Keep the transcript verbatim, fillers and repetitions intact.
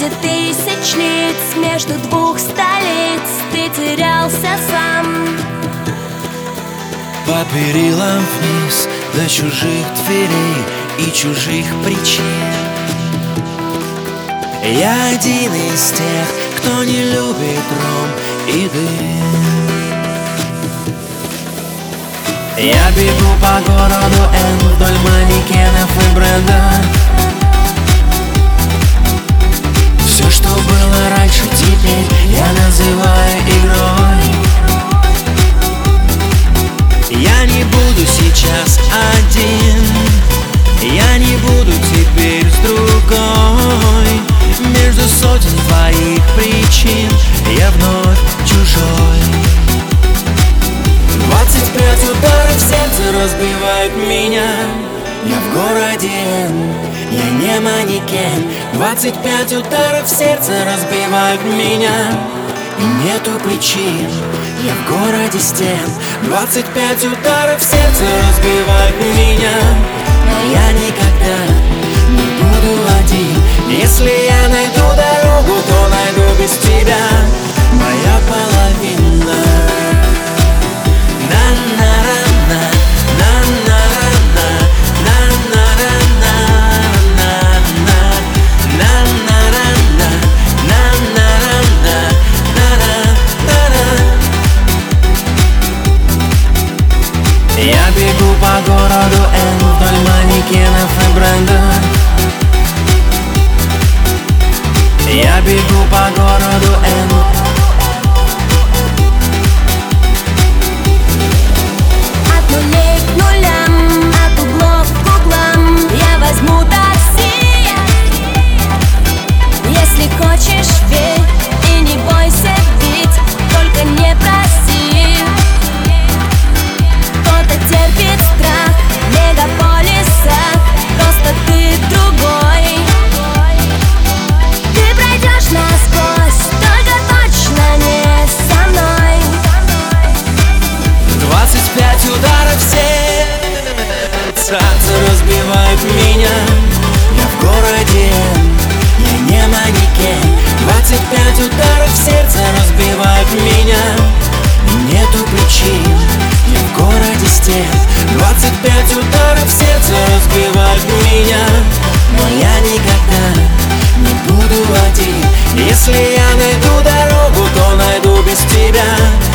Больше тысяч лиц между двух столиц, ты терялся сам. По перилам вниз до чужих дверей и чужих причин. Я один из тех, кто не любит ром и дым. Я бегу по городу Н вдоль манекенов и бренда. Все, что было раньше, теперь я называю игрой. Я не буду сейчас один, я не буду теперь с другой. Между сотен твоих причин я вновь чужой. Двадцать пять ударов в сердце разбивают меня. Я в городе Н, я не манекен. Двадцать пять ударов в сердце разбивают меня. И нету причин, я в городе стен. Двадцать пять ударов в сердце разбивают меня. Но я никогда не буду один. Если я найду дорогу, то найду без тебя. Моя половина. Я бегу по городу Н вдоль манекенов и бренда. Я бегу по городу Н. От нулей к нулям, от углов к углам я возьму такси. Если хочешь, верь и не бойся бить, только не проси. Кто-то терпит страх мегаполиса, просто ты другой. Ты пройдешь насквозь, только точно не со мной. Двадцать пять ударов в сердце разбивают меня. Я в городе Н, я не манекен. Двадцать пять ударов в сердце разбивают меня. И нету причин, я в городе стен. Двадцать пять ударов в сердце разбивают меня. Но я никогда не буду один. Если я найду дорогу, то найду без тебя.